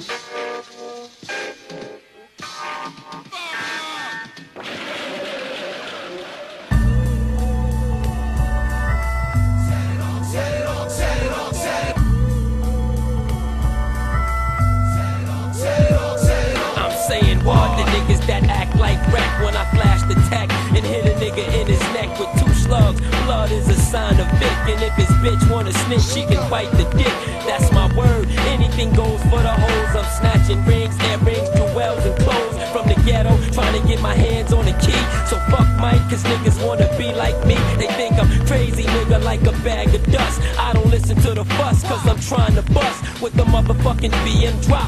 That act like rap when I flash the tech and hit a nigga in his neck with 2 slugs. Blood is a sign of Vic, and if his bitch wanna snitch, she can bite the dick. That's my word, anything goes for the hoes. I'm snatching rings, earrings, jewels, and clothes from the ghetto, trying to get my hands on the key. So fuck Mike, cause niggas wanna be like me. They think I'm crazy, nigga, like a bag of dust. I don't listen to the fuss, cause I'm trying to bust with the motherfucking BM drop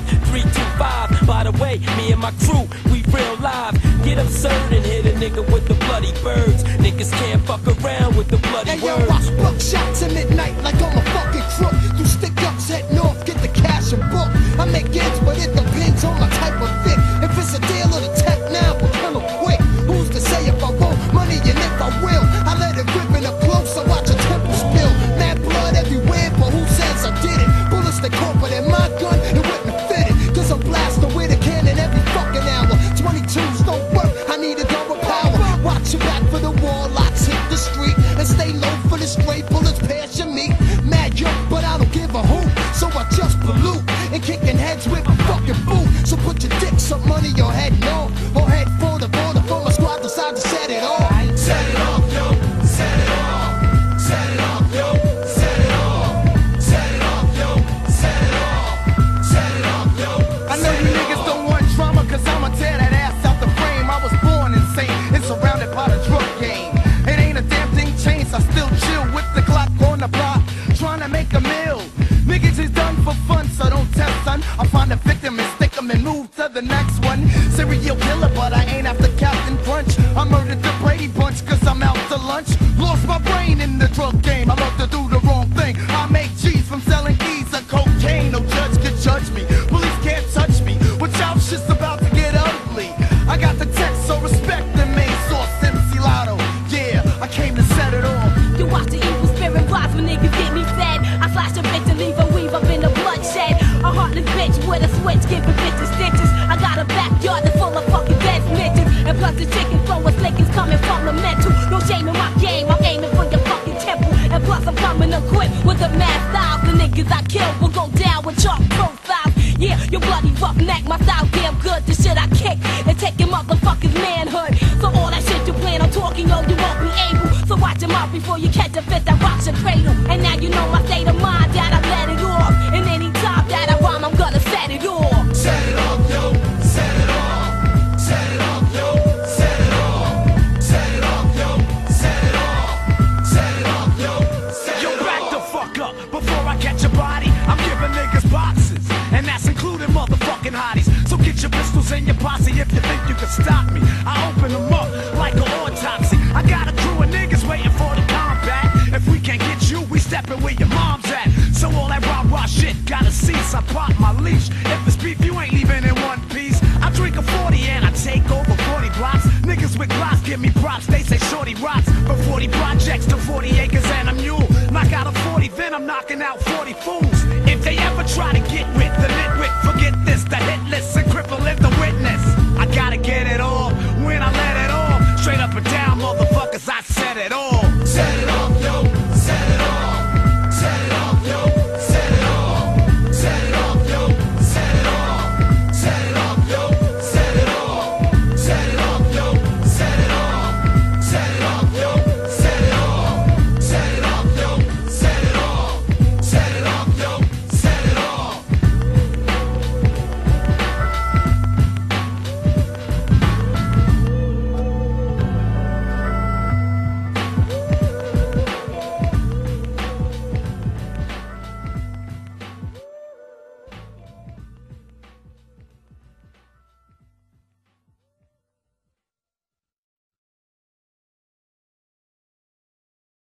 325. By the way, me and my crew, we real live. Get absurd and hit a nigga with the bloody birds. Niggas can't fuck around with the bloody hey, words. Yo, watch buck shots at midnight like I'm a fucking crook. Do stick-ups, head north, get the cash and book. I make ends, but it depends on my type of fit. If it's a deal or the tech now, we'll kill 'em quick. Who's to say if I want money and if I will? I let it rip in up close, I watch a temple spill. Mad blood everywhere, but who says I did it? Bullets they corporate in my gun, it wouldn't have fitted. Cause I'm blasting with a cannon every fucking hour. 22s don't work, I need a double power. Watch your back for the wall, lots hit the street. And stay low for the straight bullets, pass your meat. Mad young, but I don't give a hoot. So I just pollute and kicking heads with a fucking boot. So put your dicks up money, your head no. Or head for the border, for my squad decide to set it off. Set it off, yo, set it off. Set it off, yo, set it off. Set it off, yo, set it off. Set it off, yo. I know you niggas don't want drama, cause I'ma tear that ass out the frame. I was born insane and surrounded by the drug game. It ain't a damn thing changed, I still chill with the clock on the block, trying to make a meal. Niggas is done for fun, so don't test, son. I'll find a victim and stick 'em and move to the next one. Serial killer, but I ain't after Captain Crunch. I murdered the Brady Bunch, cause I'm out to lunch. Lost my brain in the drug game, I love to do the wrong thing. I make cheese from selling keys of cocaine. No judge could judge me, police can't touch me. Watch out, shit's about to get ugly. I got the text, so respect the main source, MC Lotto. Yeah, I came to set it off. You watch the evil spirit rise when niggas get me fed. I flash a bitch and leave a weave up in the bloodshed. A heartless bitch with a switch, giving bitches stitches. I got a backyard that's full of fucking dead snitches. And plus the chicken throwing slick is coming from the mental. No shame in my game, I'm aiming for your fucking temple. And plus I'm coming equipped with a mad style. The niggas I kill will go down with chalk profiles. Yeah, you bloody roughneck, my style damn good. The shit I kick and taking motherfuckers manhood. So all that shit you plan on talking, yo, you won't be able. So watch your mouth before you catch a fit that rocks your cradle. And now you know my state of mind, that I let it off. And any time that I rhyme, I'm gonna set it off. Set it off, yo, set it off. Set it off, yo, set it off. Set it off, yo, set it off. Set it off, yo, set it off. Yo, back the fuck up before I catch your body. I'm giving niggas boxes, and that's including motherfucking hotties. So get your pistols and your posse if you think you can stop me. I open them up like an autopsy. I got a crew of niggas waiting for the combat. If we can't get you, we stepping where your mom's at. So all that rah-rah shit gotta cease. I pop my leash. If it's beef, you ain't leaving in one piece. I drink a 40 and I take over 40 blocks. Niggas with glocks give me props. They say shorty rocks. From 40 projects to 40 acres and a mule. Knock out a 40, then I'm knocking out 40 fools. If they ever try to get